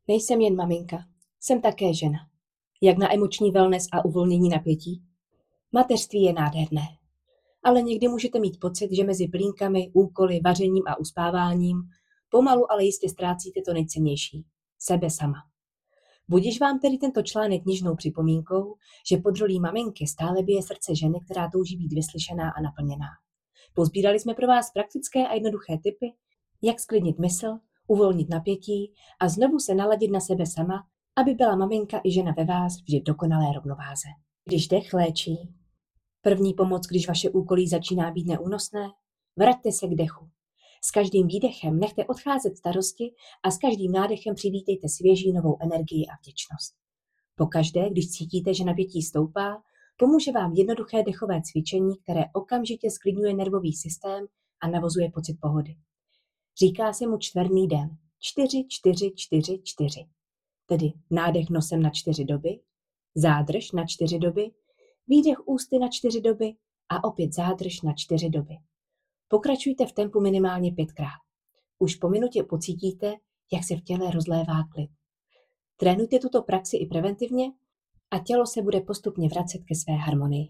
Nejsem jen maminka, jsem také žena. Jak na emoční wellness a uvolnění napětí? Mateřství je nádherné. Ale někdy můžete mít pocit, že mezi plínkami, úkoly, vařením a uspáváním pomalu, ale jistě ztrácíte to nejcennější. Sebe sama. Budiž vám tedy tento článek něžnou připomínkou, že pod rolí maminky stále bije srdce ženy, která touží být vyslyšená a naplněná. Pozbírali jsme pro vás praktické a jednoduché tipy, jak sklidnit mysl, uvolnit napětí a znovu se naladit na sebe sama, aby byla maminka i žena ve vás vždy v dokonalé rovnováze. Když dech léčí. První pomoc, když vaše úkolí začíná být neúnosné, vraťte se k dechu. S každým výdechem nechte odcházet starosti a s každým nádechem přivítejte svěží novou energii a vděčnost. Pokaždé, když cítíte, že napětí stoupá, pomůže vám jednoduché dechové cvičení, které okamžitě sklidňuje nervový systém a navozuje pocit pohody. Říká se mu čtverný den. 4, 4, 4, 4. Tedy nádech nosem na 4 doby, zádrž na 4 doby, výdech ústy na 4 doby a opět zádrž na 4 doby. Pokračujte v tempu minimálně 5krát. Už po minutě pocítíte, jak se v těle rozlévá klid. Trénujte tuto praxi i preventivně a tělo se bude postupně vracet ke své harmonii.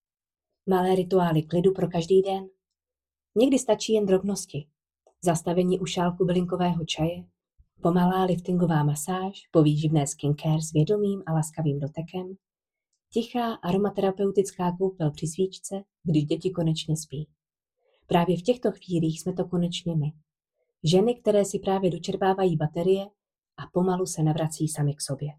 Malé rituály klidu pro každý den. Někdy stačí jen drobnosti. Zastavení u šálku bylinkového čaje, pomalá liftingová masáž, povýživné skincare s vědomým a laskavým dotekem, tichá aromaterapeutická koupel při svíčce, když děti konečně spí. Právě v těchto chvílích jsme to konečně my. Ženy, které si právě dočerpávají baterie a pomalu se navrací sami k sobě.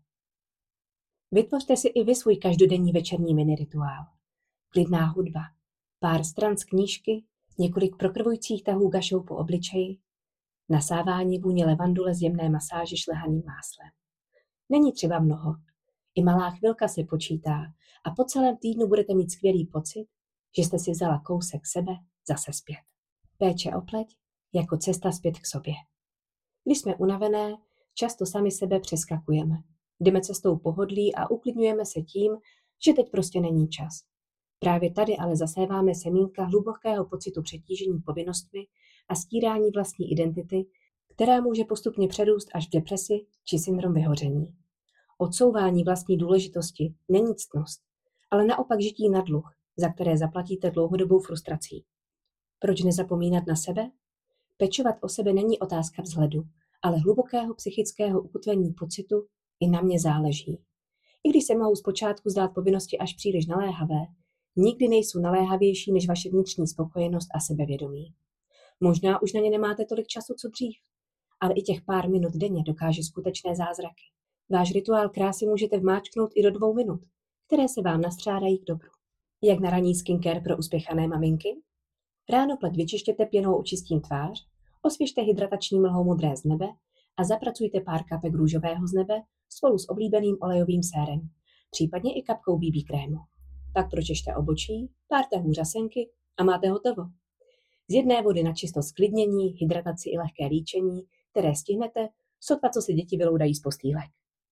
Vytvořte si i vy svůj každodenní večerní mini rituál. Klidná hudba, pár stran z knížky, několik prokrvujících tahů gašou po obličeji, nasávání vůně levandule z jemné masáže šlehaným máslem. Není třeba mnoho. I malá chvilka se počítá a po celém týdnu budete mít skvělý pocit, že jste si vzala kousek sebe zase zpět. Péče o pleť jako cesta zpět k sobě. Když jsme unavené, často sami sebe přeskakujeme. Jdeme cestou pohodlí a uklidňujeme se tím, že teď prostě není čas. Právě tady ale zaséváme semínka hlubokého pocitu přetížení povinnostmi a stírání vlastní identity, která může postupně přerůst až v depresi či syndrom vyhoření. Odsouvání vlastní důležitosti není ctnost, ale naopak žití na dluh, za které zaplatíte dlouhodobou frustrací. Proč nezapomínat na sebe? Pečovat o sebe není otázka vzhledu, ale hlubokého psychického ukotvení pocitu i na mě záleží. I když se mohou zpočátku zdát povinnosti až příliš naléhavé, nikdy nejsou naléhavější než vaše vnitřní spokojenost a sebevědomí. Možná už na ně nemáte tolik času, co dřív, ale i těch pár minut denně dokáže skutečné zázraky. Váš rituál krásy můžete vmáčknout i do 2 minut, které se vám nastřádají k dobru. Jak na ranní skincare pro uspěchané maminky? Ráno pleť vyčištěte pěnou očistím tvář, osvěžte hydratační mlhou modré z nebe a zapracujte pár kapek růžového z nebe spolu s oblíbeným olejovým sérem, případně i kapkou BB krému. Pak pročište obočí, pár tahů řasenky a máte hotovo. Z jedné vody na čisto sklidnění, hydrataci i lehké líčení, které stihnete, sotva co si děti vyloudají z postýlek.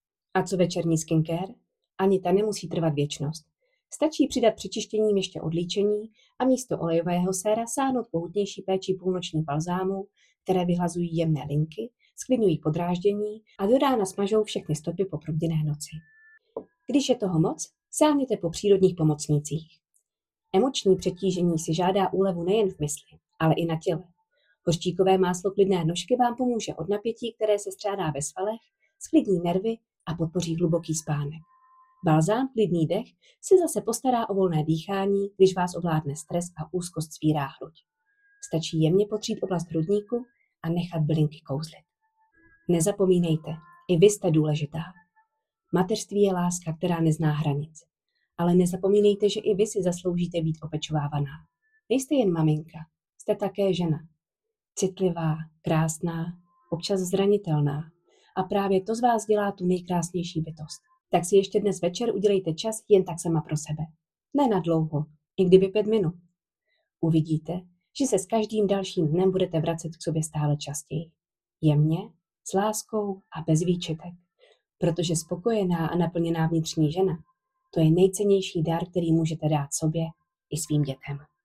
A co večerní skincare? Ani ta nemusí trvat věčnost. Stačí přidat při čištěním ještě odlíčení a místo olejového séra sáhnout po hutnější péči půlnoční balzámu, které vyhlazují jemné linky, sklidňují podráždění a do rána smažou všechny stopy po probděné noci. Když je toho moc, sáhněte po přírodních pomocnících. Emoční přetížení si žádá úlevu nejen v mysli, ale i na těle. Hořčíkové máslo klidné nožky vám pomůže od napětí, které se střádá ve svalech, sklidní nervy a podpoří hluboký spánek. Balzám klidný dech si zase postará o volné dýchání, když vás ovládne stres a úzkost svírá hruď. Stačí jemně potřít oblast hrudníku a nechat bylinky kouzlit. Nezapomínejte, i vy jste důležitá. Mateřství je láska, která nezná hranic. Ale nezapomínejte, že i vy si zasloužíte být opečovávaná. Nejste jen maminka, jste také žena. Citlivá, krásná, občas zranitelná. A právě to z vás dělá tu nejkrásnější bytost. Tak si ještě dnes večer udělejte čas jen tak sama pro sebe. Ne na dlouho, i kdyby 5 minut. Uvidíte, že se s každým dalším dnem budete vracet k sobě stále častěji. Jemně, s láskou a bez výčitek. Protože spokojená a naplněná vnitřní žena, to je nejcennější dar, který můžete dát sobě i svým dětem.